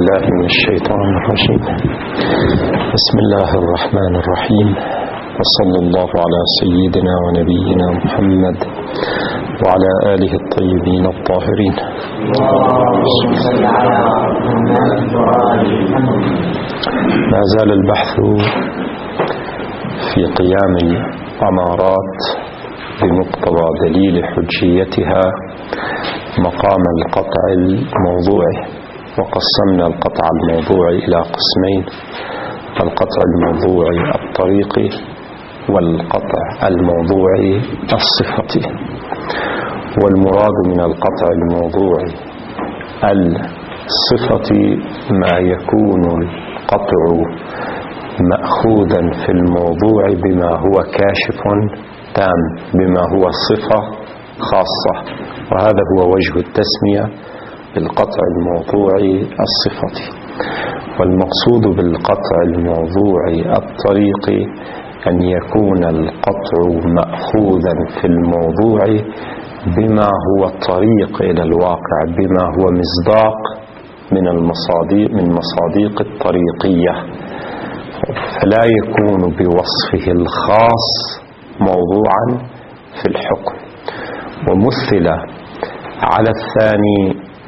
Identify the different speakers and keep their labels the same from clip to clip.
Speaker 1: بالله من الشيطان الرجيم. بسم الله الرحمن الرحيم، وصلى الله على سيدنا ونبينا محمد وعلى آله الطيبين الطاهرين. ما زال البحث في قيام الأمارات بمقتضى دليل حجيتها مقام القطع الموضوعي، وقسمنا القطع الموضوعي إلى قسمين: القطع الموضوعي الطريقي والقطع الموضوعي الصفتي. والمراد من القطع الموضوعي الصفتي ما يكون القطع مأخوذا في الموضوع بما هو كاشف تام، بما هو صفة خاصة، وهذا هو وجه التسمية بالقطع الموضوعي الصفتي. والمقصود بالقطع الموضوعي الطريقي أن يكون القطع مأخوذا في الموضوع بما هو طريق إلى الواقع، بما هو مصداق من مصادق الطريقية، فلا يكون بوصفه الخاص موضوعا في الحكم. ومثل على الثاني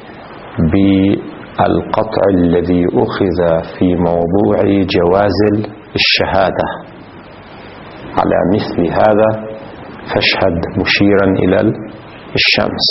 Speaker 1: بالقطع الذي أخذ في موضوع جواز الشهادة. على مثل هذا فاشهد مشيرا إلى الشمس.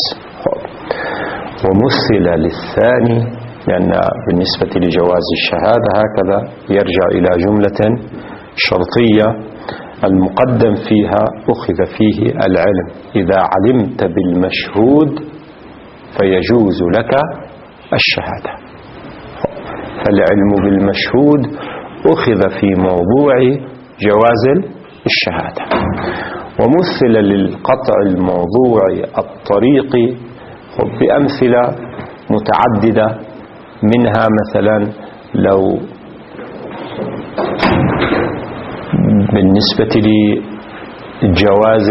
Speaker 1: ومثل للثاني، لأن بالنسبة لجواز الشهادة هكذا يرجع إلى جملة شرطية المقدم فيها أخذ فيه العلم: إذا علمت بالمشهود فيجوز لك الشهادة. فالعلم بالمشهود أخذ في موضوع جواز الشهادة. ومثل للقطع الموضوعي الطريقي بأمثلة متعددة، منها مثلا لو بالنسبة لجواز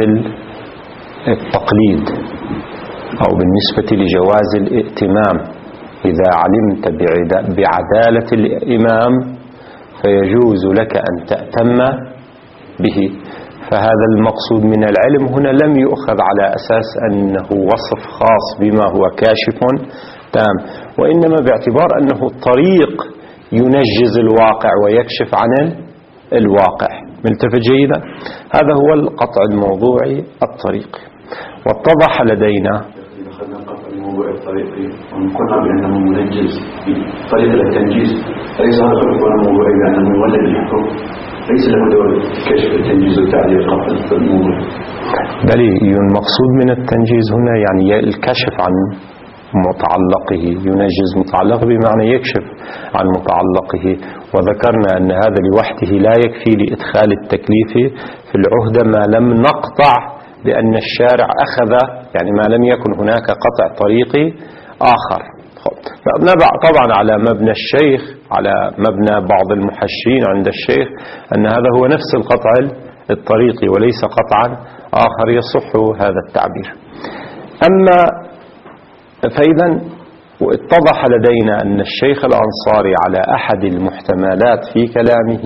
Speaker 1: التقليد أو بالنسبة لجواز الائتمام: إذا علمت بعدالة الإمام فيجوز لك أن تأتم به. فهذا المقصود من العلم هنا لم يؤخذ على أساس أنه وصف خاص بما هو كاشف تام، وإنما باعتبار أنه الطريق ينجز الواقع ويكشف عن الواقع. ملتفت جيدا؟ هذا هو القطع الموضوعي الطريقي. واتضح لدينا
Speaker 2: أخذنا القطع الموضوعي الطريقي ونقولنا بأنه منجز بطريقة التنجيز، ليس هذا القطع الموضوعي بأنه يولد الحكم، ليس له دور كشف التنجيز وتعديل القطع الموضوعي.
Speaker 1: بل المقصود من التنجيز هنا يعني الكشف عن متعلقه، ينجز متعلقه بمعنى يكشف عن متعلقه. وذكرنا أن هذا لوحده لا يكفي لإدخال التكليف في العهدة ما لم نقطع بأن الشارع أخذ، يعني ما لم يكن هناك قطع طريقي آخر. نبع طبعا على مبنى الشيخ، على مبنى بعض المحشين عند الشيخ، أن هذا هو نفس القطع الطريقي وليس قطعا آخر يصح هذا التعبير. أما فإذا اتضح لدينا أن الشيخ الأنصاري على أحد المحتملات في كلامه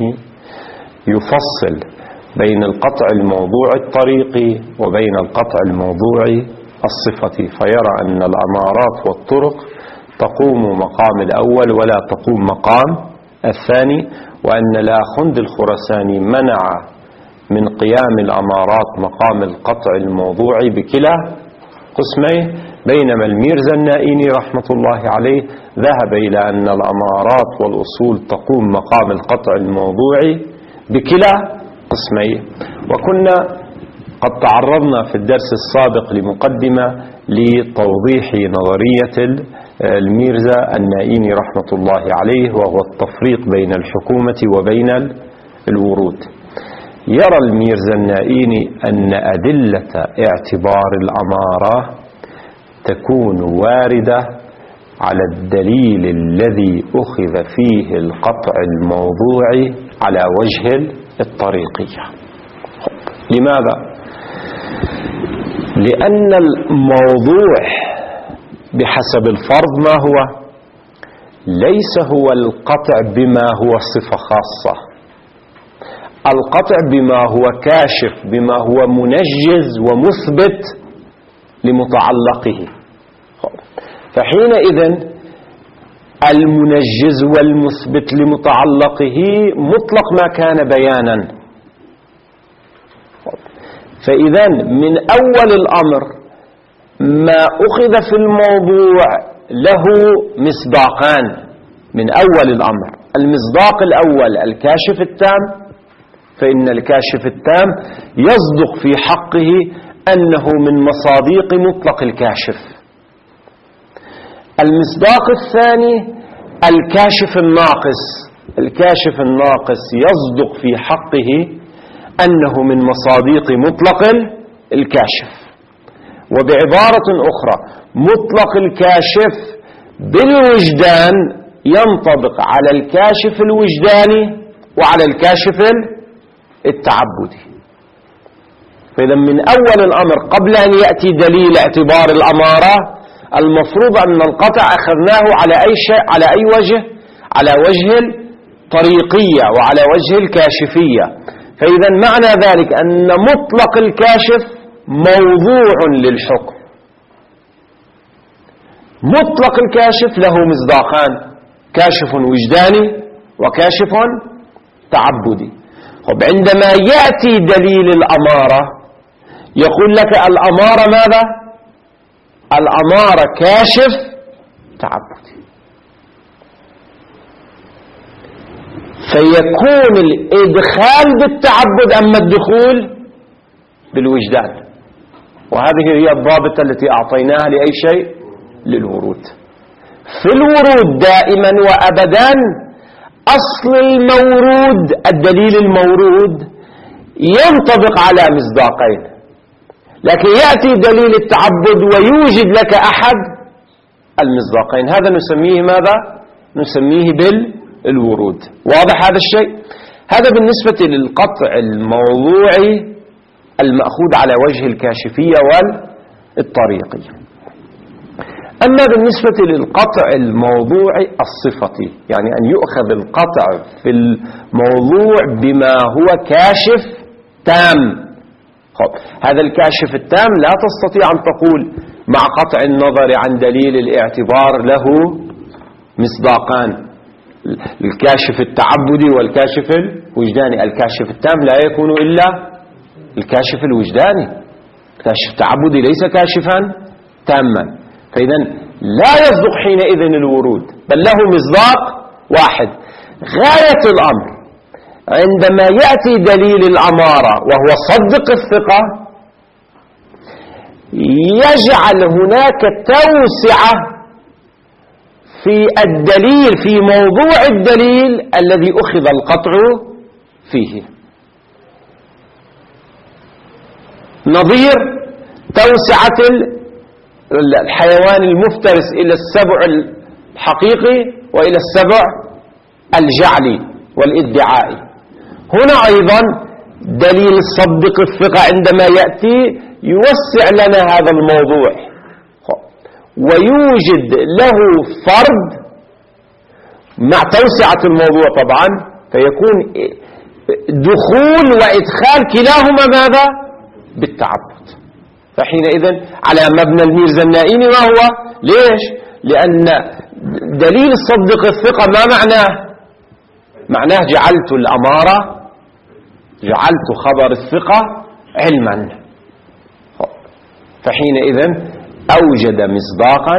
Speaker 1: يفصل بين القطع الموضوعي الطريقي وبين القطع الموضوعي الصفتي، فيرى أن الأمارات والطرق تقوم مقام الأول ولا تقوم مقام الثاني، وأن لاخند الخرساني منع من قيام الأمارات مقام القطع الموضوعي بكلا قسميه، بينما الميرزا النائيني رحمة الله عليه ذهب إلى أن الأمارات والأصول تقوم مقام القطع الموضوعي بكلا قسميه. وكنا قد تعرضنا في الدرس السابق لمقدمة لتوضيح نظرية الميرزا النائيني رحمة الله عليه، وهو التفريق بين الحكومة وبين الورود. يرى الميرزا النائيني أن أدلة اعتبار الأمارة تكون واردة على الدليل الذي أخذ فيه القطع الموضوعي على وجه الطريقية. لماذا؟ لأن الموضوع بحسب الفرض ما هو؟ ليس هو القطع بما هو صفة خاصة، القطع بما هو كاشف، بما هو منجز ومثبت لمتعلقه. فحينئذ المنجز والمثبت لمتعلقه مطلق ما كان بيانا. فإذا من أول الأمر ما أخذ في الموضوع له مصداقان من أول الأمر. المصداق الأول الكاشف التام، فإن الكاشف التام يصدق في حقه أنه من مصاديق مطلق الكاشف. المصداق الثاني الكاشف الناقص، الكاشف الناقص يصدق في حقه أنه من مصاديق مطلق الكاشف. وبعبارة أخرى مطلق الكاشف بالوجدان ينطبق على الكاشف الوجداني وعلى الكاشف التعبدي. فإذا من أول الأمر قبل أن يأتي دليل اعتبار الأمارة المفروض أن القطع أخذناه على أي شيء، على أي وجه؟ على وجه الطريقية وعلى وجه الكاشفية. فإذا معنى ذلك أن مطلق الكاشف موضوع للحكم. مطلق الكاشف له مصداقان، كاشف وجداني وكاشف تعبدي. عندما يأتي دليل الأمارة يقول لك الأمارة ماذا؟ الأمارة كاشف تعبدي. فيكون الإدخال بالتعبد أما الدخول بالوجدان. وهذه هي الضابطة التي أعطيناها لأي شيء؟ للورود. في الورود دائما وأبدا أصل المورود، الدليل المورود ينطبق على مصداقين، لكن يأتي دليل التعبد ويوجد لك أحد المصداقين، هذا نسميه ماذا؟ نسميه بالورود. واضح هذا الشيء؟ هذا بالنسبة للقطع الموضوعي المأخوذ على وجه الكاشفية والطريقية. أما بالنسبة للقطع الموضوعي الصفتي، يعني أن يؤخذ القطع في الموضوع بما هو كاشف تام. هذا الكاشف التام لا تستطيع أن تقول مع قطع النظر عن دليل الاعتبار له مصداقان، الكاشف التعبدي والكاشف الوجداني. الكاشف التام لا يكون إلا الكاشف الوجداني، الكاشف التعبدي ليس كاشفا تاما. فإذا لا يصدق حينئذ الورود، بل له مصداق واحد. غاية الأمر عندما يأتي دليل الأمارة وهو صدق الثقة يجعل هناك توسعة في الدليل، في موضوع الدليل الذي أخذ القطع فيه، نظير توسعة الحيوان المفترس إلى السبع الحقيقي وإلى السبع الجعلي والادعائي. هنا أيضا دليل صدق الثقة عندما يأتي يوسع لنا هذا الموضوع ويوجد له فرد مع توسعة الموضوع طبعا، فيكون دخول وإدخال كلاهما ماذا؟ بالتعبد. فحينئذ على مبنى الميرزا النائيني ما هو؟ ليش؟ لأن دليل صدق الثقة ما معناه؟ معناه جعلت الأمارة، جعلت خبر الثقة علما. فحينئذ أوجد مصداقا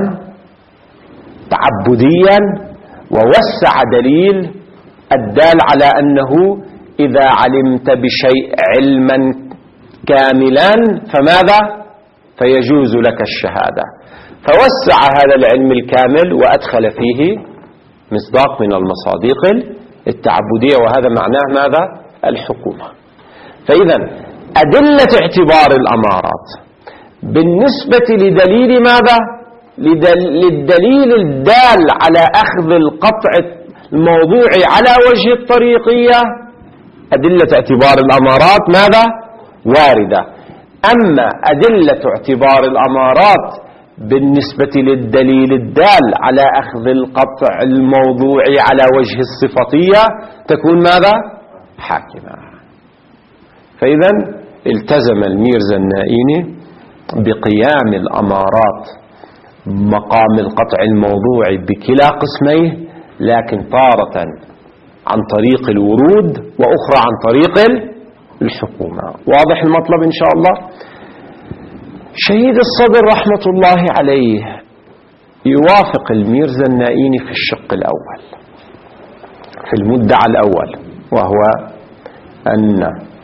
Speaker 1: تعبديا ووسع دليل الدال على أنه إذا علمت بشيء علما كاملا فماذا؟ فيجوز لك الشهادة. فوسع هذا العلم الكامل وأدخل فيه مصداق من المصادق التعبدية، وهذا معناه ماذا؟ الحكومة. فإذا أدلة اعتبار الأمارات بالنسبة لدليل ماذا؟ للدليل الدال على أخذ القطع الموضوعي على وجه الطريقية، أدلة اعتبار الأمارات ماذا؟ واردة. أما أدلة اعتبار الأمارات بالنسبة للدليل الدال على أخذ القطع الموضوعي على وجه الصفتية تكون ماذا؟ حاكمة. فإذا التزم الميرزا النائيني بقيام الأمارات مقام القطع الموضوعي بكلا قسميه، لكن طارة عن طريق الورود وأخرى عن طريق الحكومة. واضح المطلب إن شاء الله؟ شهيد الصدر رحمة الله عليه يوافق الميرزا النائيني في الشق الأول، في المدعى الأول، وهو أن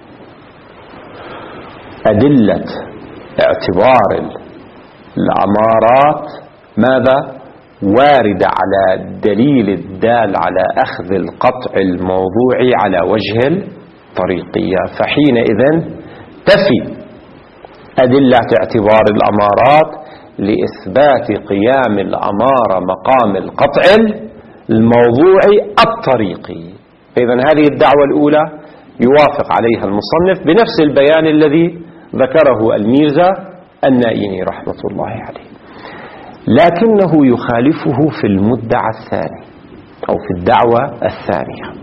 Speaker 1: أدلة اعتبار الأمارات ماذا؟ واردة على الدليل الدال على أخذ القطع الموضوعي على وجه الطريقية، فحينئذ تفي أدلة اعتبار الأمارات لإثبات قيام الأمارة مقام القطع الموضوعي الطريقي. إذن هذه الدعوة الأولى يوافق عليها المصنف بنفس البيان الذي ذكره الميرزا النائيني رحمة الله عليه، لكنه يخالفه في المدعى الثاني أو في الدعوة الثانية،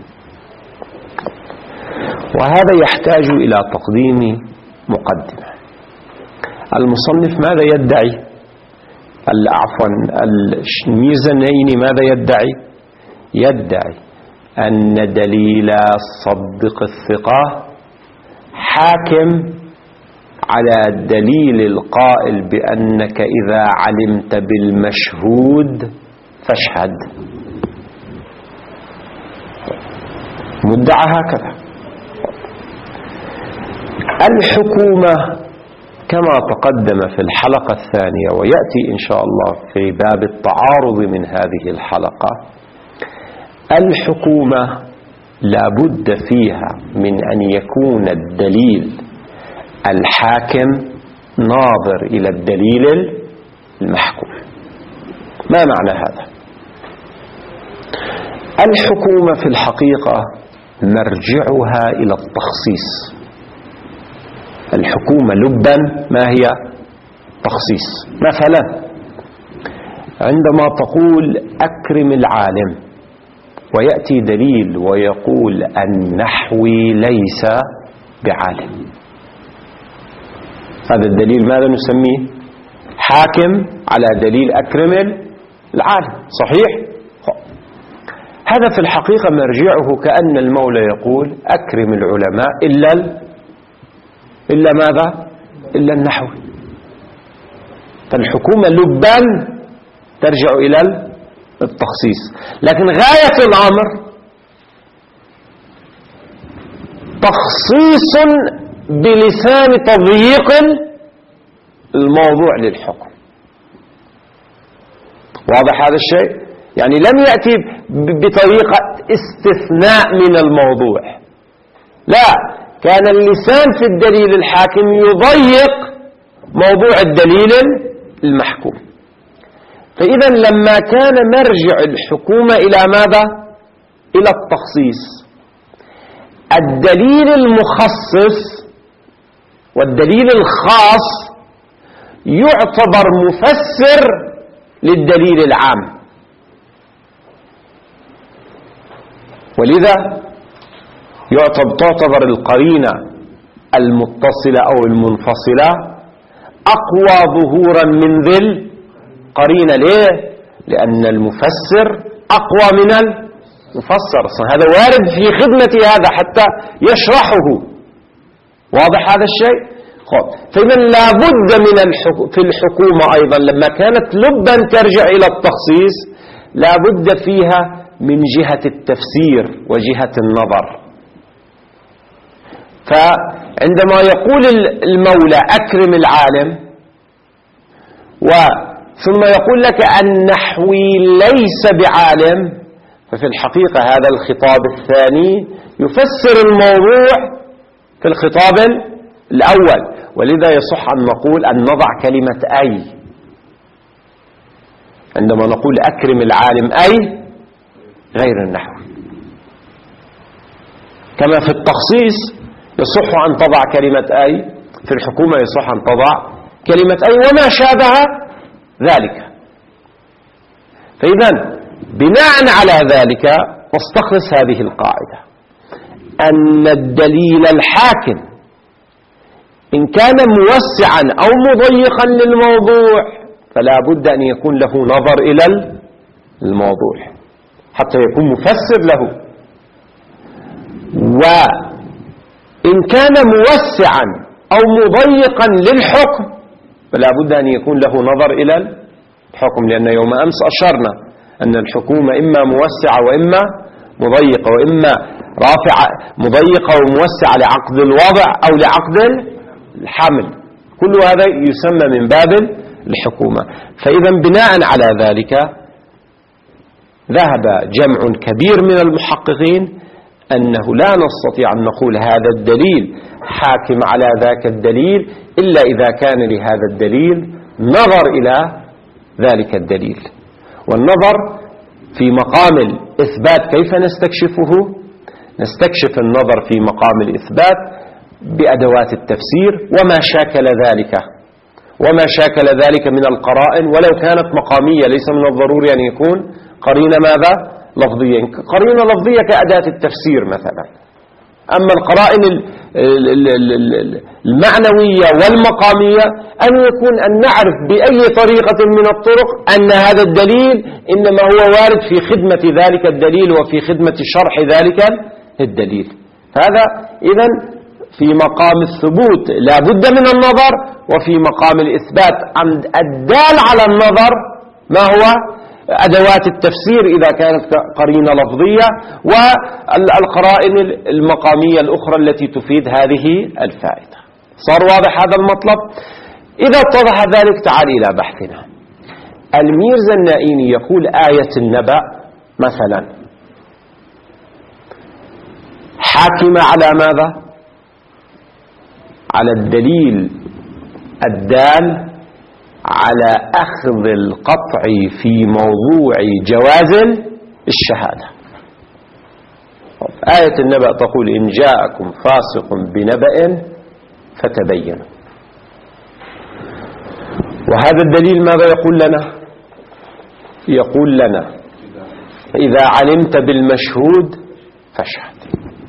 Speaker 1: وهذا يحتاج إلى تقديم مقدمة. المصنف ماذا يدعي؟ الميرزا النائيني ماذا يدعي؟ يدعي أن دليل الصدق الثقة حاكم على دليل القائل بأنك إذا علمت بالمشهود فاشهد. مدعى هكذا. الحكومة كما تقدم في الحلقة الثانية ويأتي إن شاء الله في باب التعارض من هذه الحلقة، الحكومة لا بد فيها من أن يكون الدليل الحاكم ناظر إلى الدليل المحكوم. ما معنى هذا؟ الحكومة في الحقيقة مرجعها إلى التخصيص. الحكومة لبا ما هي؟ تخصيص. مثلا عندما تقول أكرم العالم ويأتي دليل ويقول النحوي ليس بعالم، هذا الدليل ماذا نسميه؟ حاكم على دليل أكرم العالم، صحيح؟ هذا في الحقيقة مرجعه كأن المولى يقول أكرم العلماء إلا ماذا؟ إلا النحوي. فالحكومة لبا ترجع إلى التخصيص، لكن غاية الأمر تخصيص بلسان تضييق الموضوع للحكم. واضح هذا الشيء؟ يعني لم يأتي بطريقة استثناء من الموضوع، لا، كان اللسان في الدليل الحاكم يضيق موضوع الدليل المحكوم. فإذا لما كان مرجع الحكومة إلى ماذا؟ إلى التخصيص، الدليل المخصص والدليل الخاص يعتبر مفسر للدليل العام، ولذا تعتبر القرينة المتصلة أو المنفصلة أقوى ظهورا من ذي القرينة. ليه؟ لأن المفسر أقوى من المفسر، هذا وارد في خدمة هذا حتى يشرحه. واضح هذا الشيء؟ فإذا لا بد من في الحكومة أيضا لما كانت لبا ترجع إلى التخصيص لا بد فيها من جهة التفسير وجهة النظر. فعندما يقول المولى أكرم العالم ثم يقول لك النحوي ليس بعالم، ففي الحقيقة هذا الخطاب الثاني يفسر الموضوع في الخطاب الأول، ولذا يصح أن نقول أن نضع كلمة أي عندما نقول أكرم العالم أي غير النحوي. كما في التخصيص يصح أن تضع كلمة أي، في الحكومة يصح أن تضع كلمة أي وما شابه ذلك. فإذا بناء على ذلك نستخلص هذه القاعدة، أن الدليل الحاكم إن كان موسعا أو مضيقا للموضوع فلا بد أن يكون له نظر إلى الموضوع حتى يكون مفسر له، وإن كان موسعا أو مضيقا للحكم فلا بد أن يكون له نظر إلى الحكم، لأن يوم أمس أشرنا أن الحكومة إما موسعة وإما مضيقة، وإما مضيقة وموسعة لعقد الوضع أو لعقد الحمل، كل هذا يسمى من باب الحكومة. فإذا بناء على ذلك ذهب جمع كبير من المحققين أنه لا نستطيع أن نقول هذا الدليل حاكم على ذاك الدليل إلا إذا كان لهذا الدليل نظر إلى ذلك الدليل. والنظر في مقام الإثبات كيف نستكشفه؟ نستكشف النظر في مقام الإثبات بأدوات التفسير وما شاكل ذلك من القرائن، ولو كانت مقامية ليس من الضروري أن يكون قرينة ماذا؟ لفظية، قرينة لفظية كأداة التفسير مثلا. أما القرائن المعنوية والمقامية أن نعرف بأي طريقة من الطرق أن هذا الدليل إنما هو وارد في خدمة ذلك الدليل وفي خدمة شرح ذلك الدليل. هذا إذن في مقام الثبوت لا بد من النظر، وفي مقام الإثبات الدال على النظر ما هو؟ أدوات التفسير إذا كانت قرينة لفظية، والقرائن المقامية الأخرى التي تفيد هذه الفائدة. صار واضح هذا المطلب؟ إذا اتضح ذلك تعال إلى بحثنا. الميرزا النائيني يقول آية النبأ مثلا حاكمة على ماذا؟ على الدليل الدال على أخذ القطع في موضوع جواز الشهادة. آية النبأ تقول إن جاءكم فاسق بنبأ فتبينوا، وهذا الدليل ماذا يقول لنا؟ يقول لنا إذا علمت بالمشهود فاشهد.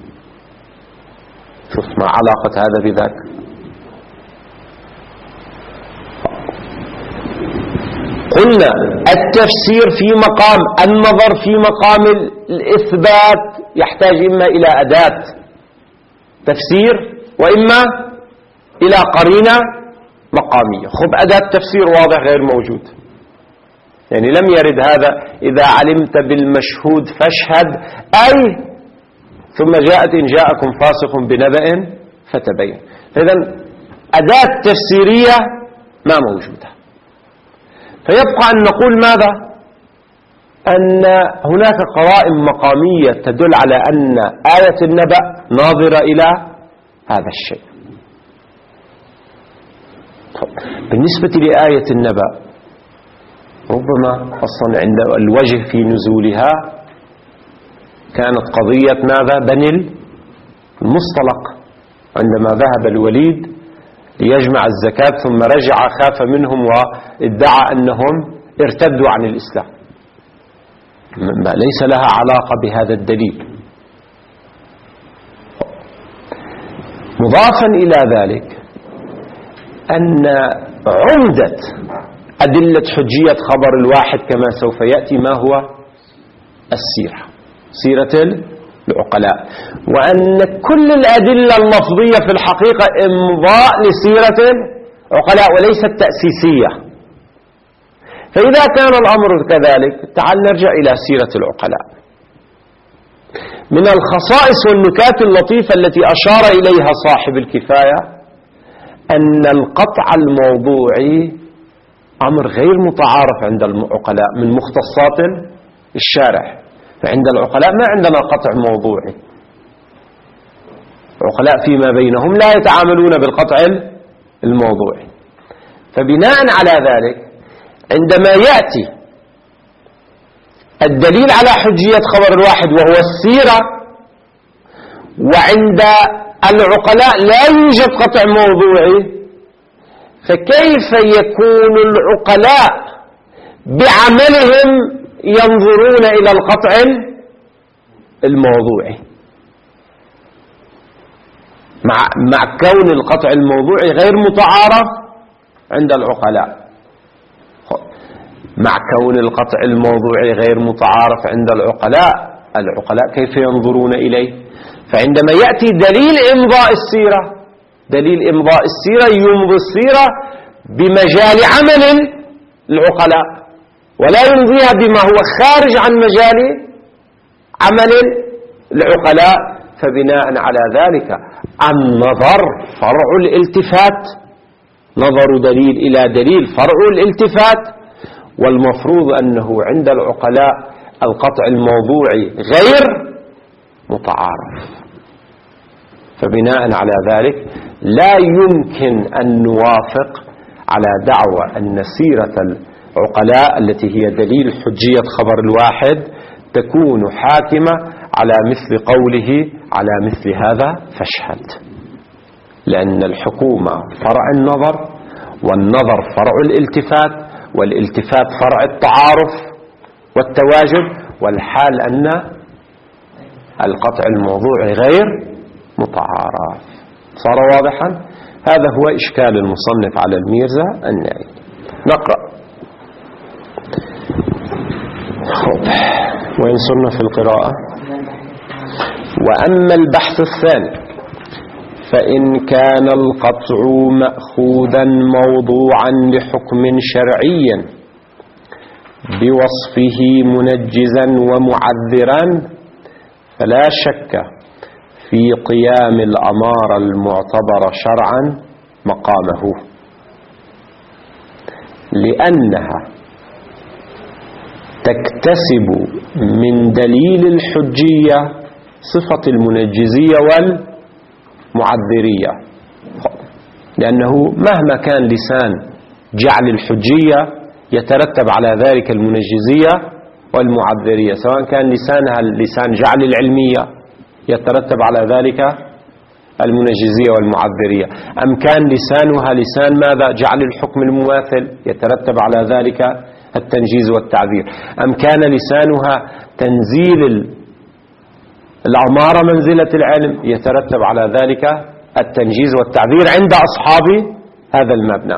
Speaker 1: شوف ما علاقة هذا بذاك؟ قلنا التفسير في مقام النظر في مقام الإثبات يحتاج إما إلى أداة تفسير وإما إلى قرينة مقامية. خب أداة تفسير واضح غير موجود، يعني لم يرد هذا إذا علمت بالمشهود فاشهد، أي ثم جاءت إن جاءكم فاسق بنبأ فتبين. إذن أداة تفسيرية ما موجودة، فيبقى أن نقول ماذا؟ أن هناك قرائن مقامية تدل على أن آية النبأ ناظرة إلى هذا الشيء. بالنسبة لآية النبأ ربما أصلا عند الوجه في نزولها كانت قضية ماذا؟ بني المصطلق، عندما ذهب الوليد ليجمع الزكاة ثم رجع خاف منهم وادعى أنهم ارتدوا عن الإسلام، ما ليس لها علاقة بهذا الدليل. مضافا إلى ذلك أن عمدة أدلة حجية خبر الواحد كما سوف يأتي ما هو؟ السيرة، سيرة العقلاء، وأن كل الأدلة اللفظية في الحقيقة إمضاء لسيرة العقلاء وليست تأسيسية. فإذا كان الأمر كذلك تعال نرجع إلى سيرة العقلاء. من الخصائص والنكات اللطيفة التي أشار إليها صاحب الكفاية أن القطع الموضوعي أمر غير متعارف عند العقلاء من مختصات الشارع. فعند العقلاء ما عندنا قطع موضوعي، العقلاء فيما بينهم لا يتعاملون بالقطع الموضوعي. فبناء على ذلك عندما يأتي الدليل على حجية خبر الواحد وهو السيرة، وعند العقلاء لا يوجد قطع موضوعي، فكيف يكون العقلاء بعملهم ينظرون إلى القطع الموضوعي، مع كون القطع الموضوعي غير متعارف عند العقلاء. مع كون القطع الموضوعي غير متعارف عند العقلاء كيف ينظرون إليه؟ فعندما يأتي دليل إمضاء السيرة يمضي السيرة بمجال عمل العقلاء، ولا يمضيها بما هو خارج عن مجال عمل العقلاء. فبناء على ذلك النظر فرع الالتفات، نظر دليل إلى دليل فرع الالتفات، والمفروض أنه عند العقلاء القطع الموضوعي غير متعارف. فبناء على ذلك لا يمكن أن نوافق على دعوى أن سيرة العقلاء التي هي دليل حجية خبر الواحد تكون حاكمة على مثل قوله على مثل هذا فاشهد، لأن الحكومة فرع النظر، والنظر فرع الالتفات، والالتفات فرع التعارف والتواجد، والحال أن القطع الموضوعي غير متعارف. صار واضحا؟ هذا هو إشكال المصنف على الميرزا النائي. نقرأ. وين صرنا في القراءة؟ وأما البحث الثاني فإن كان القطع مأخوذا موضوعا لحكم شرعي بوصفه منجزا ومعذرا فلا شك في قيام الأمارة المعتبرة شرعا مقامه، لأنها تكتسب من دليل الحجية صفة المنجزية والمعذرية، لأنه مهما كان لسان جعل الحجية يترتب على ذلك المنجزية والمعذرية، سواء كان لسانها لسان جعل العلمية يترتب على ذلك المنجزية والمعذرية، أم كان لسانها لسان ماذا؟ جعل الحكم المماثل يترتب على ذلك التنجيز والتعذير، أم كان لسانها تنزيل الأمارة منزلة العلم يترتب على ذلك التنجيز والتعذير عند أصحاب هذا المبنى.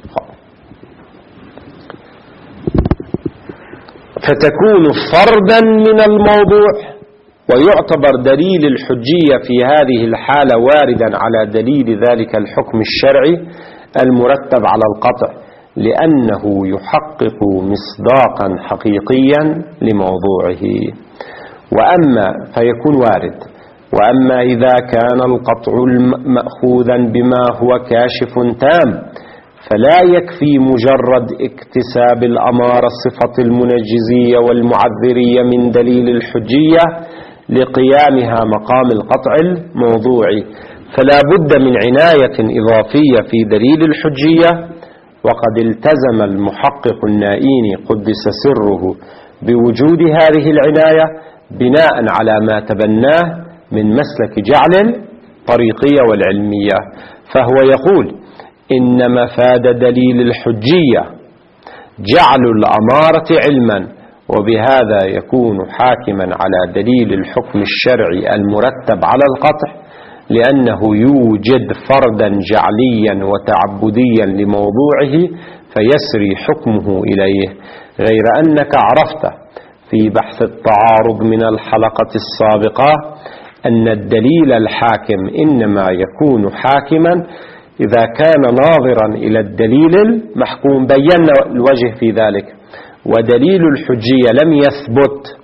Speaker 1: فتكون فردا من الموضوع، ويعتبر دليل الحجية في هذه الحالة واردا على دليل ذلك الحكم الشرعي المرتب على القطع، لأنه يحقق مصداقا حقيقيا لموضوعه. وأما فيكون وارد. وأما إذا كان القطع مأخوذا بما هو كاشف تام فلا يكفي مجرد اكتساب الأمارة الصفة المنجزية والمعذرية من دليل الحجية لقيامها مقام القطع الموضوعي، فلا بد من عناية إضافية في دليل الحجية. وقد التزم المحقق النائيني قدس سره بوجود هذه العناية بناء على ما تبناه من مسلك جعل الطريقية والعلمية، فهو يقول إن مفاد دليل الحجية جعل الأمارة علما، وبهذا يكون حاكما على دليل الحكم الشرعي المرتب على القطع، لأنه يوجد فردا جعليا وتعبديا لموضوعه فيسري حكمه إليه. غير أنك عرفت في بحث التعارض من الحلقة السابقة أن الدليل الحاكم إنما يكون حاكما إذا كان ناظرا إلى الدليل المحكوم، بينا الوجه في ذلك. ودليل الحجية لم يثبت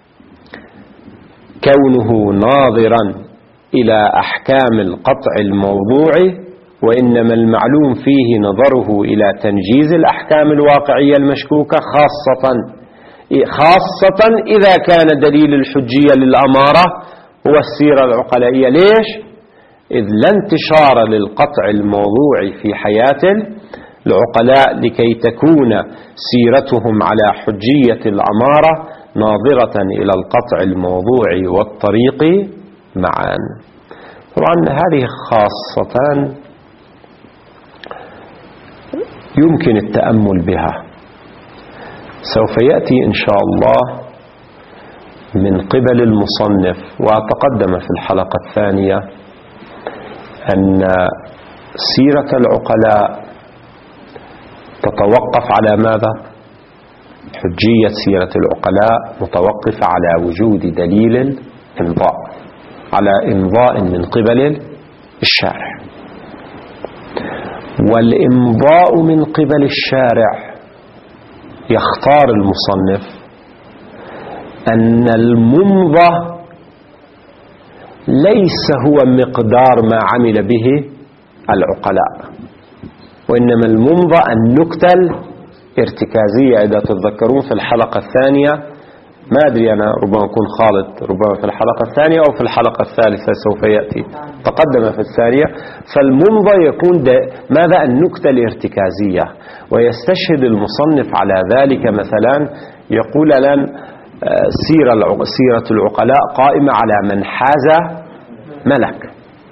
Speaker 1: كونه ناظرا إلى أحكام القطع الموضوعي، وإنما المعلوم فيه نظره إلى تنجيز الأحكام الواقعية المشكوكة، خاصة إذا كان دليل الحجية للأمارة هو السيرة العقلائية. ليش؟ إذ لا انتشار للقطع الموضوعي في حياة العقلاء لكي تكون سيرتهم على حجية الأمارة ناظرة إلى القطع الموضوعي والطريق معا. طبعا هذه خاصة يمكن التأمل بها، سوف يأتي إن شاء الله من قبل المصنف، وتقدم في الحلقة الثانية أن سيرة العقلاء تتوقف على ماذا؟ حجية سيرة العقلاء متوقفة على وجود دليل إمضاء، على إمضاء من قبل الشارع. والإمضاء من قبل الشارع يختار المصنف أن الممضى ليس هو مقدار ما عمل به العقلاء، وإنما الممضى النكتة الارتكازية. إذا تتذكرون في الحلقة الثانية، ما أدري أنا ربما أكون خالط، ربما في الحلقة الثانية أو في الحلقة الثالثة سوف يأتي، تقدم في الثانية. فالممضى يكون ماذا؟ النكتة الارتكازية. ويستشهد المصنف على ذلك مثلا، يقول لنا سيرة العقلاء قائمة على من حاز ملك.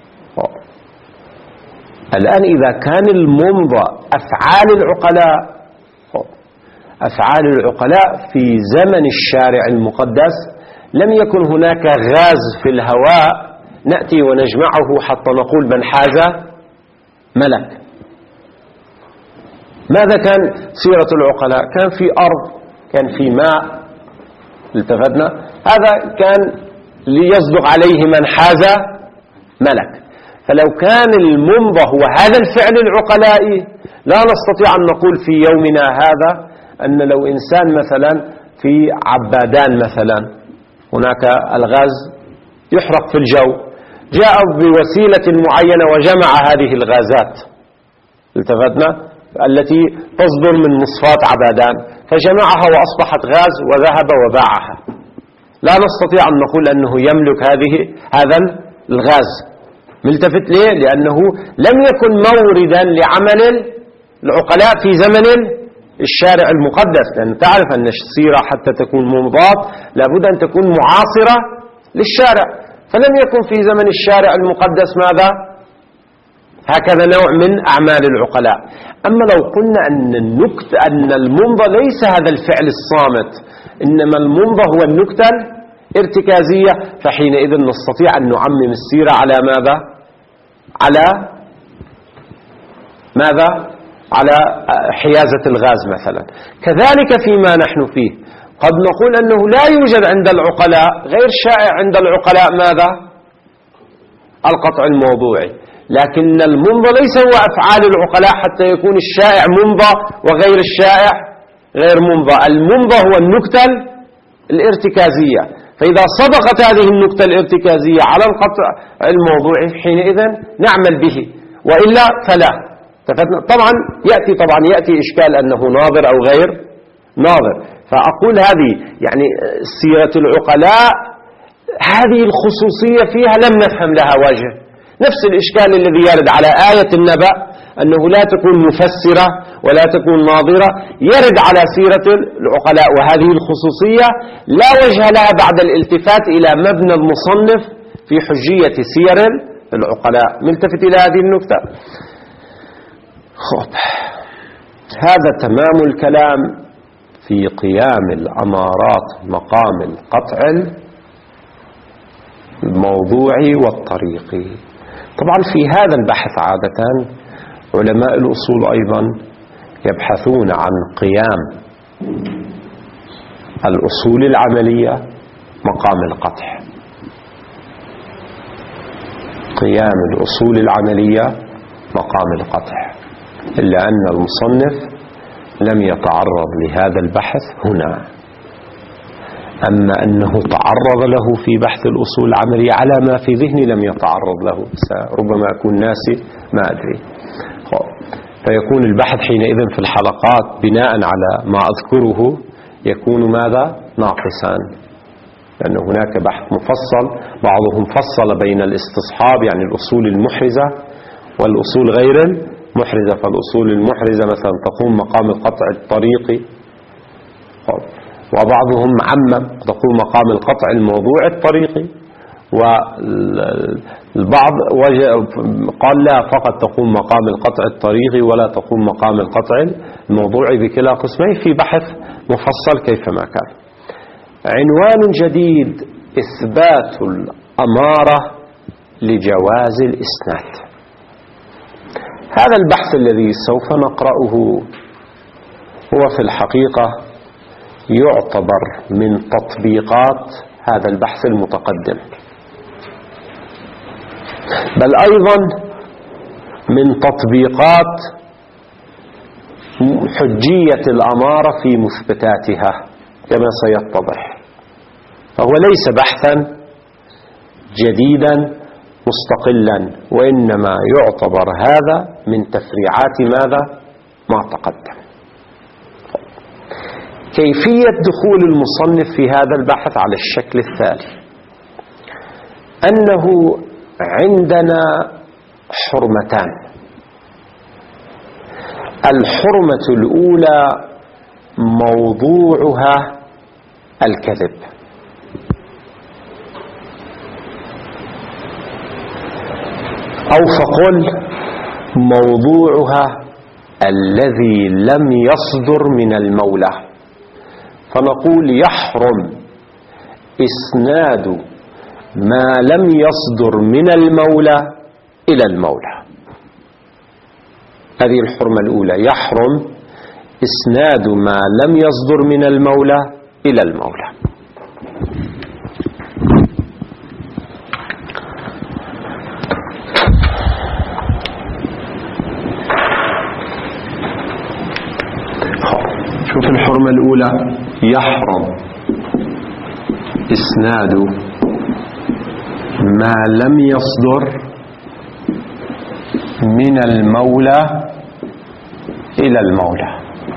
Speaker 1: الآن إذا كان الممضى أفعال العقلاء، أفعال العقلاء في زمن الشارع المقدس لم يكن هناك غاز في الهواء نأتي ونجمعه حتى نقول من حاز ملك. ماذا كان سيرة العقلاء؟ كان في أرض، كان في ماء، التفتنا، هذا كان ليصدق عليه من حاز ملك. فلو كان الممضى هو هذا الفعل العقلائي، لا نستطيع أن نقول في يومنا هذا أن لو إنسان مثلا في عبادان مثلا، هناك الغاز يحرق في الجو، جاء بوسيلة معينة وجمع هذه الغازات، التفتنا، التي تصدر من مصفاة عبادان، فجمعها وأصبحت غاز وذهب وباعها. لا نستطيع أن نقول أنه يملك هذا الغاز. ملتفت ليه؟ لأنه لم يكن موردا لعمل العقلاء في زمن الشارع المقدس، لأن تعرف أن السيرة حتى تكون ممضاة لابد أن تكون معاصرة للشارع، فلم يكن في زمن الشارع المقدس ماذا؟ هكذا نوع من أعمال العقلاء. أما لو قلنا أن الممضى ليس هذا الفعل الصامت، إنما الممضى هو النكتة الارتكازية، فحينئذ نستطيع أن نعمم السيرة على ماذا؟ على حيازة الغاز مثلا. كذلك فيما نحن فيه قد نقول أنه لا يوجد عند العقلاء، غير شائع عند العقلاء ماذا؟ القطع الموضوعي. لكن الممضى ليس هو أفعال العقلاء حتى يكون الشائع ممضى وغير الشائع غير ممضى. الممضى هو النكتة الارتكازية، فإذا صدقت هذه النكتة الارتكازية على القطع الموضوعي حينئذ نعمل به، وإلا فلا. طبعا يأتي إشكال أنه ناظر أو غير ناظر. فأقول هذه يعني سيرة العقلاء هذه الخصوصية فيها لم نفهم لها وجه. نفس الإشكال الذي يرد على آية النبأ أنه لا تكون مفسرة ولا تكون ناظرة، يرد على سيرة العقلاء، وهذه الخصوصية لا وجه لها بعد الالتفات إلى مبنى المصنف في حجية سير العقلاء. ملتفت إلى هذه النكتة. هذا تمام الكلام في قيام الأمارات مقام القطع الموضوعي والطريقي. طبعا في هذا البحث عادة علماء الأصول أيضا يبحثون عن قيام الأصول العملية مقام القطع، قيام الأصول العملية مقام القطع، إلا أن المصنف لم يتعرض لهذا البحث هنا. أما أنه تعرض له في بحث الأصول العملية على ما في ذهني لم يتعرض له، ربما أكون ناسي ما أدري. فيكون البحث حينئذ في الحلقات بناء على ما أذكره يكون ماذا؟ ناقصا، لأن هناك بحث مفصل، بعضهم فصل بين الاستصحاب يعني الأصول المحرزة والأصول غير المحرزة. فالأصول المحرزة مثلا تقوم مقام القطع الطريقي، وبعضهم عمم تقوم مقام القطع الموضوع الطريقي، والبعض قال لا، فقط تقوم مقام القطع الطريقي ولا تقوم مقام القطع الموضوعي بكلا قسمين، في بحث مفصل كيفما كان. عنوان جديد: إثبات الأمارة لجواز الإسناد. هذا البحث الذي سوف نقرأه هو في الحقيقة يعتبر من تطبيقات هذا البحث المتقدم، بل أيضا من تطبيقات حجية الأمارة في مثبتاتها كما سيتضح. فهو ليس بحثا جديدا مستقلا، وإنما يعتبر هذا من تفريعات ماذا؟ ما تقدم. كيفية دخول المصنف في هذا البحث على الشكل التالي: أنه عندنا حرمتان. الحرمة الأولى موضوعها الكذب، أو فقل موضوعها الذي لم يصدر من المولى. فنقول يحرم إسناد ما لم يصدر من المولى إلى المولى. هذه الحرمة الأولى، يحرم إسناد ما لم يصدر من المولى إلى المولى. شوف الحرمة الأولى: يحرم إسناد ما لم يصدر من المولى إلى المولى.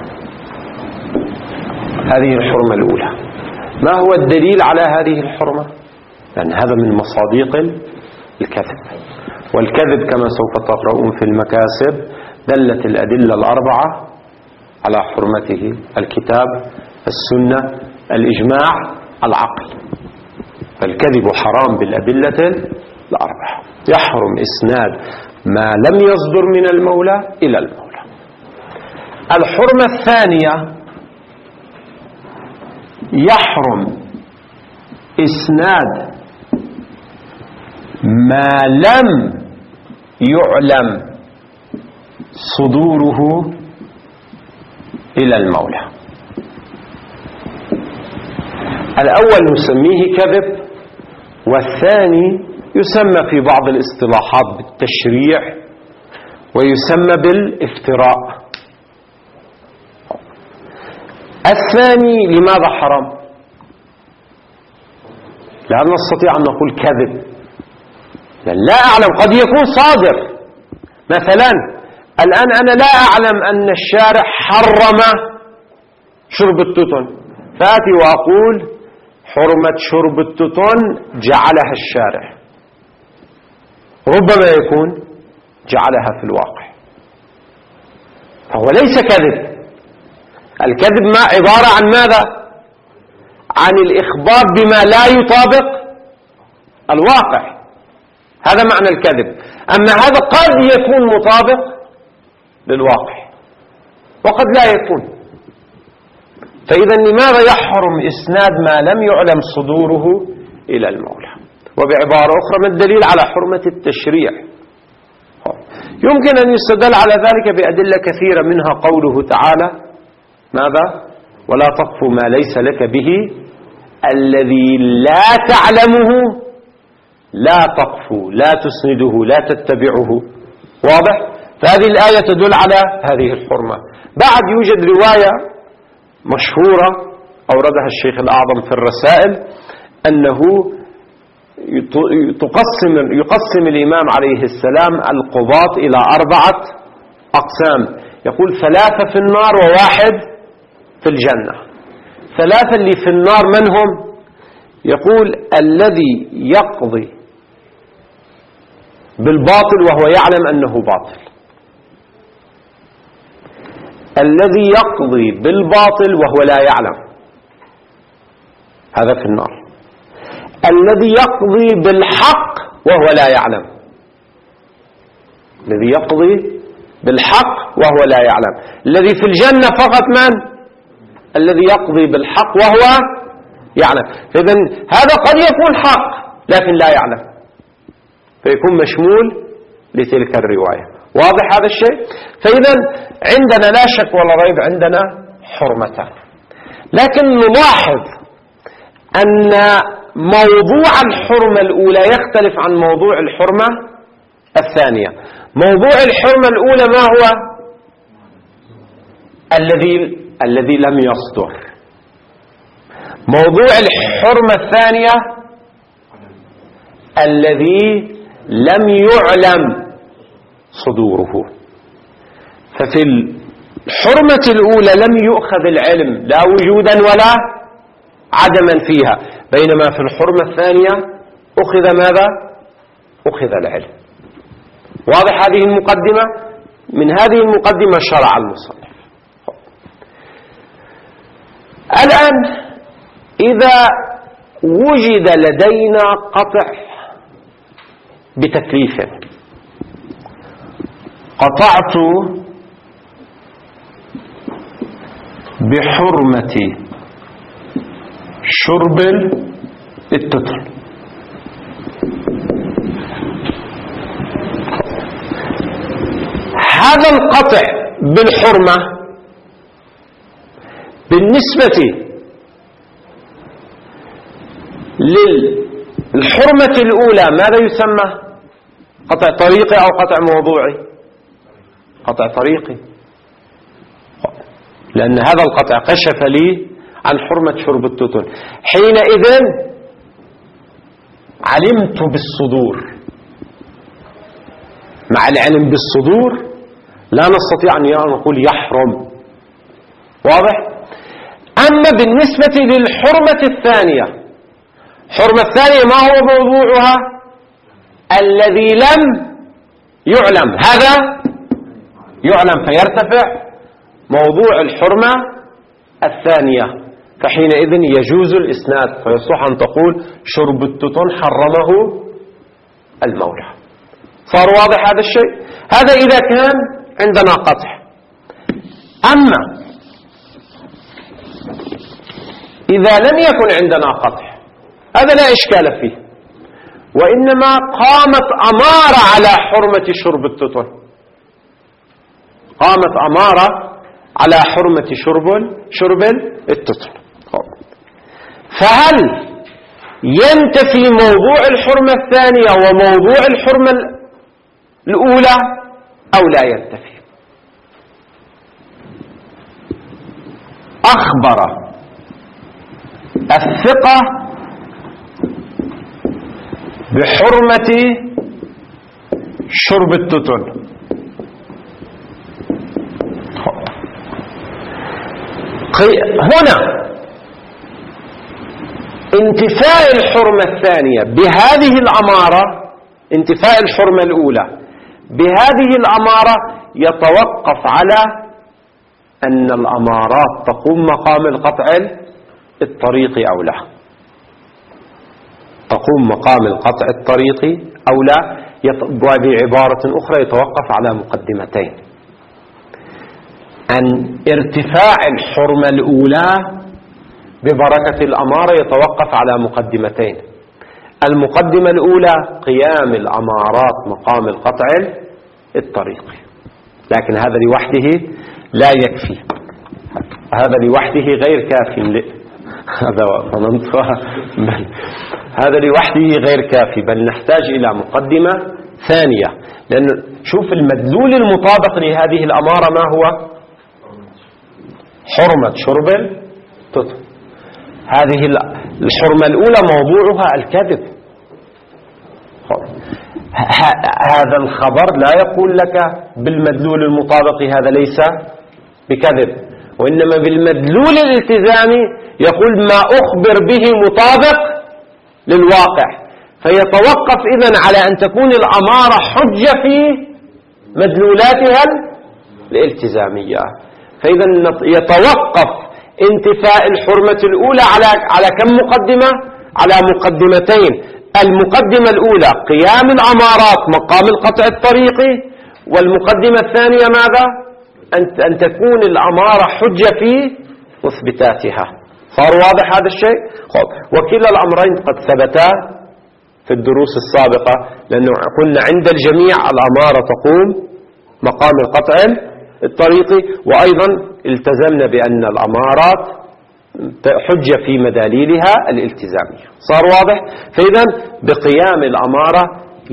Speaker 1: هذه الحرمة الأولى. ما هو الدليل على هذه الحرمة؟ لأن هذا من مصادق الكذب، والكذب كما سوف تقرؤون في المكاسب دلت الأدلة الأربعة على حرمته: الكتاب، السنة، الإجماع، العقل. فالكذب حرام بالأدلة الأربعة. يحرم إسناد ما لم يصدر من المولى إلى المولى. الحرمة الثانية: يحرم إسناد ما لم يعلم صدوره إلى المولى. الأول نسميه كذب، والثاني يسمى في بعض الاصطلاحات بالتشريع ويسمى بالافتراء. الثاني لماذا حرام؟ لا نستطيع أن نقول كذب، لأن لا أعلم، قد يكون صادر. مثلا الآن أنا لا أعلم أن الشارع حرم شرب التوتون، فأتي وأقول حرمة شرب التوتون جعلها الشارع. ربما يكون جعلها في الواقع، فهو ليس كذب. الكذب ما عبارة عن ماذا؟ عن الإخبار بما لا يطابق الواقع. هذا معنى الكذب. أما هذا قد يكون مطابق للواقع وقد لا يكون. فإذا لماذا يحرم إسناد ما لم يعلم صدوره إلى المولى؟ وبعبارة أخرى ما الدليل على حرمة التشريع؟ يمكن أن يستدل على ذلك بأدلة كثيرة، منها قوله تعالى ماذا؟ ولا تقف ما ليس لك به الذي لا تعلمه لا تقف، لا تسنده، لا تتبعه. واضح؟ فهذه الآية تدل على هذه الحرمة. بعد يوجد رواية مشهورة أوردها الشيخ الأعظم في الرسائل، أنه يقسم الإمام عليه السلام القضاة إلى 4 أقسام. يقول 3 في النار و1 في الجنة. 3 اللي في النار من هم؟ يقول الذي يقضي بالباطل وهو يعلم أنه باطل، الذي يقضي بالباطل وهو لا يعلم، هذا في النار. الذي يقضي بالحق وهو لا يعلم. الذي يقضي بالحق وهو لا يعلم. الذي في الجنة فقط من؟ الذي يقضي بالحق وهو يعلم. فإذا هذا قد يكون حق لكن لا يعلم، فيكون مشمول لتلك الرواية. واضح هذا الشيء؟ فإذا عندنا لا شك ولا ريب عندنا حرمتان، لكن نلاحظ أن موضوع الحرمة الأولى يختلف عن موضوع الحرمة الثانية. موضوع الحرمة الأولى ما هو؟ الذي لم يصدر. موضوع الحرمة الثانية الذي لم يعلم صدوره. ففي الحرمة الأولى لم يؤخذ العلم لا وجودا ولا عدما فيها، بينما في الحرمة الثانية أخذ ماذا؟ أخذ العلم. واضح هذه المقدمة؟ من هذه المقدمة شرع المصنف. الآن إذا وجد لدينا قطع بتكليف، قطعت بحرمة شرب التتر، هذا القطع بالحرمة بالنسبة للحرمة الأولى ماذا يسمى؟ قطع طريقي أو قطع موضوعي؟ قطع طريقي، لأن هذا القطع كشف لي عن حرمة شرب التتن. حينئذ علمت بالصدور. مع العلم بالصدور لا نستطيع أن نقول يحرم. واضح؟ أما بالنسبة للحرمة الثانية، الحرمة الثانية ما هو موضوعها؟ الذي لم يعلم، هذا يعلم فيرتفع موضوع الحرمة الثانية، فحينئذ يجوز الإسناد، فيصح أن تقول شرب التتن حرمه المولى. صار واضح هذا الشيء؟ هذا إذا كان عندنا قطع. أما إذا لم يكن عندنا قطع هذا لا إشكال فيه، وإنما قامت أمارة على حرمة شرب التتن، قامت أمارة على حرمة شرب التتن. فهل ينتفي موضوع الحرمة الثانية وموضوع الحرمة الأولى أو لا ينتفي؟ أخبر الثقة بحرمة شرب التتن. هنا انتفاء الحرمة الثانية بهذه الأمارة، انتفاء الحرمة الأولى بهذه الأمارة يتوقف على أن الأمارات تقوم مقام القطع الطريقي أو لا، تقوم مقام القطع الطريقي أو لا. وبعبارة أخرى يتوقف على مقدمتين: أن ارتفاع الحرمة الأولى ببركة الأمارة يتوقف على مقدمتين. المقدمة الأولى قيام الأمارات مقام القطع الطريقي، لكن هذا لوحده لا يكفي، هذا لوحده غير كافي. هذا لوحده غير كافي، بل نحتاج إلى مقدمة ثانية. لأن شوف المدلول المطابق لهذه الأمارة ما هو؟ حرمة شرب التتن. هذه الحرمة الأولى موضوعها الكذب. هذا الخبر لا يقول لك بالمدلول المطابق هذا ليس بكذب، وإنما بالمدلول الالتزامي يقول ما أخبر به مطابق للواقع، فيتوقف إذن على أن تكون الأمارة حجة في مدلولاتها الالتزامية. فإذا يتوقف انتفاء الحرمة الأولى على كم مقدمة؟ على مقدمتين. المقدمة الأولى قيام الأمارات مقام القطع الطريقي، والمقدمة الثانية ماذا؟ أن تكون الأمارة حجة في مثبتاتها. صار واضح هذا الشيء؟ وكلا الأمرين قد ثبتا في الدروس السابقة، لأنه قلنا عند الجميع الأمارة تقوم مقام القطع الطريقي، وأيضا التزمنا بأن الأمارات حجة في مداليلها الالتزامية. صار واضح؟ فإذا بقيام الأمارة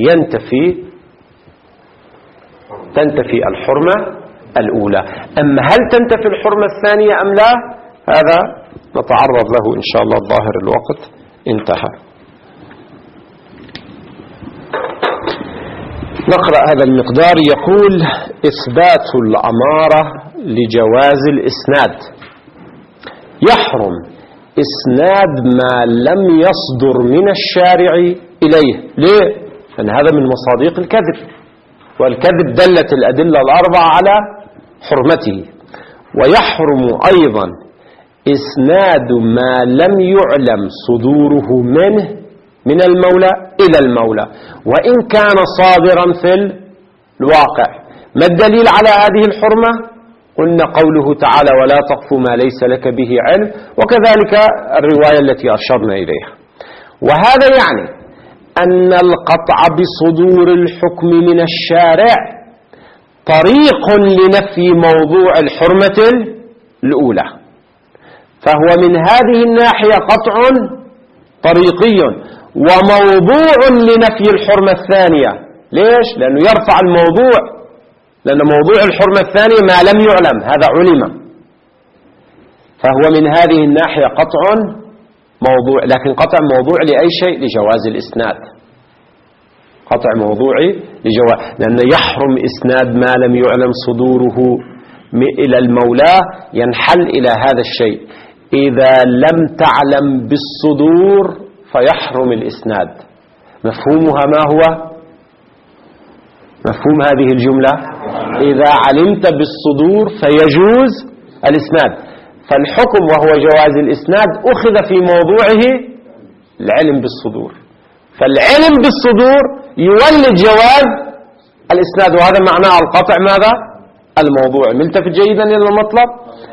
Speaker 1: تنتفي الحرمة الأولى. أما هل تنتفي الحرمة الثانية أم لا؟ هذا نتعرض له إن شاء الله. الظاهر الوقت انتهى. نقرأ هذا المقدار. يقول: إثبات الأمارة لجواز الإسناد. يحرم إسناد ما لم يصدر من الشارع إليه. ليه؟ لأن هذا من مصادق الكذب، والكذب دلت الأدلة الأربعة على حرمته. ويحرم أيضا إسناد ما لم يعلم صدوره من المولى إلى المولى، وإن كان صادرا في الواقع. ما الدليل على هذه الحرمة؟ قلنا قوله تعالى: ولا تقف ما ليس لك به علم، وكذلك الرواية التي أشرنا إليها. وهذا يعني أن القطع بصدور الحكم من الشارع طريق لنفي موضوع الحرمة الأولى، فهو من هذه الناحية قطع طريقي وموضوع لنفي الحرمة الثانية. ليش؟ لأنه يرفع الموضوع، لأن موضوع الحرمة الثانية ما لم يعلم، هذا علم، فهو من هذه الناحية قطع موضوع. لكن قطع موضوع لأي شيء؟ لجواز الإسناد. قطع موضوعي لجواز، لأن يحرم إسناد ما لم يعلم صدوره إلى المولى، ينحل إلى هذا الشيء: إذا لم تعلم بالصدور فيحرم الإسناد. مفهومها ما هو؟ مفهوم هذه الجملة: إذا علمت بالصدور فيجوز الإسناد. فالحكم وهو جواز الإسناد أخذ في موضوعه العلم بالصدور، فالعلم بالصدور يولد جواز الإسناد، وهذا معناه القطع ماذا؟ الموضوع. ملتفت جيدا إلى المطلب؟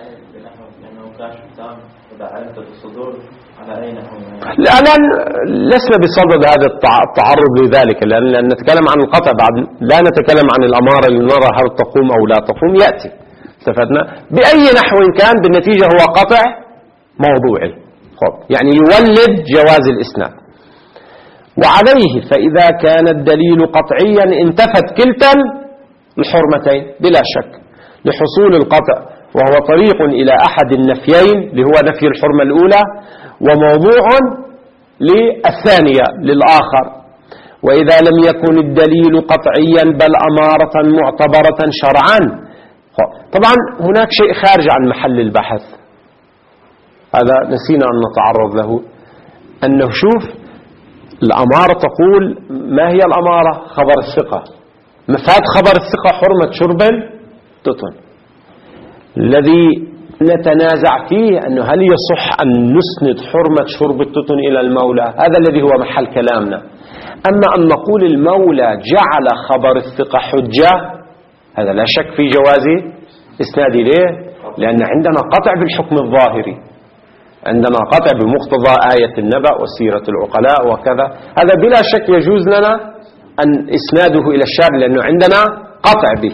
Speaker 1: الآن لسنا بصدد هذا التعرض لذلك، لأن نتكلم عن القطع بعد، لا نتكلم عن الأمارة اللي نرى هل تقوم أو لا تقوم. يأتي استفدنا بأي نحو كان، بالنتيجة هو قطع موضوعي، يعني يولد جواز الإسناد. وعليه فإذا كان الدليل قطعيا انتفت كلتا الحرمتين بلا شك لحصول القطع، وهو طريق إلى أحد النفيين اللي هو نفي الحرمة الأولى، وموضوع للثانية للآخر. وإذا لم يكن الدليل قطعيا بل أمارة معتبرة شرعا. طبعا هناك شيء خارج عن محل البحث، هذا نسينا أن نتعرض له، أنه شوف الأمارة تقول ما هي الأمارة؟ خبر الثقة. مفاد خبر الثقة حرمة شرب التتن. الذي نتنازع فيه أنه هل يصح أن نسند حرمة شرب التتن إلى المولى، هذا الذي هو محل كلامنا. أما أن نقول المولى جعل خبر الثقة حجة، هذا لا شك في جواز إسناد إليه، لأن عندنا قطع بالحكم الظاهري، عندنا قطع بمقتضى آية النبأ وسيرة العقلاء وكذا، هذا بلا شك يجوز لنا أن إسناده إلى الشارع، لأنه عندنا قطع به.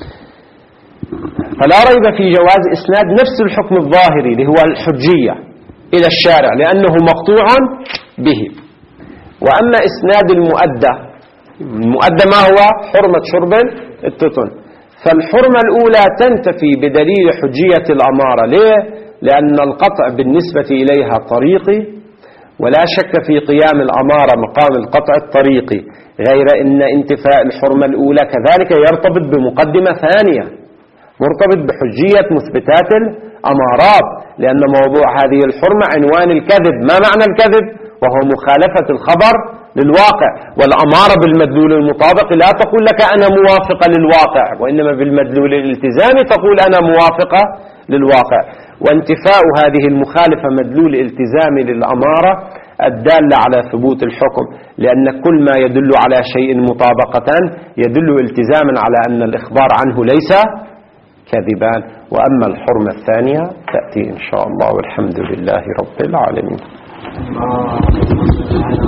Speaker 1: فلا ريب في جواز إسناد نفس الحكم الظاهري اللي هو الحجية إلى الشارع، لأنه مقطوع به. وأما إسناد المؤدى ما هو؟ حرمة شرب التتن. فالحرمة الأولى تنتفي بدليل حجية الأمارة. ليه؟ لأن القطع بالنسبة إليها طريقي، ولا شك في قيام الأمارة مقام القطع الطريقي، غير أن انتفاء الحرمة الأولى كذلك يرتبط بمقدمة ثانية، مرتبط بحجية مثبتات الأمارات، لأن موضوع هذه الحرمة عنوان الكذب. ما معنى الكذب؟ وهو مخالفة الخبر للواقع. والأمارة بالمدلول المطابق لا تقول لك أنا موافقة للواقع، وإنما بالمدلول الالتزامي تقول أنا موافقة للواقع. وانتفاء هذه المخالفة مدلول التزامي للأمارة الدالة على ثبوت الحكم، لأن كل ما يدل على شيء مطابقة يدل التزاما على أن الإخبار عنه ليس كذبان. وأما الحرمة الثانية تأتي إن شاء الله، والحمد لله رب العالمين.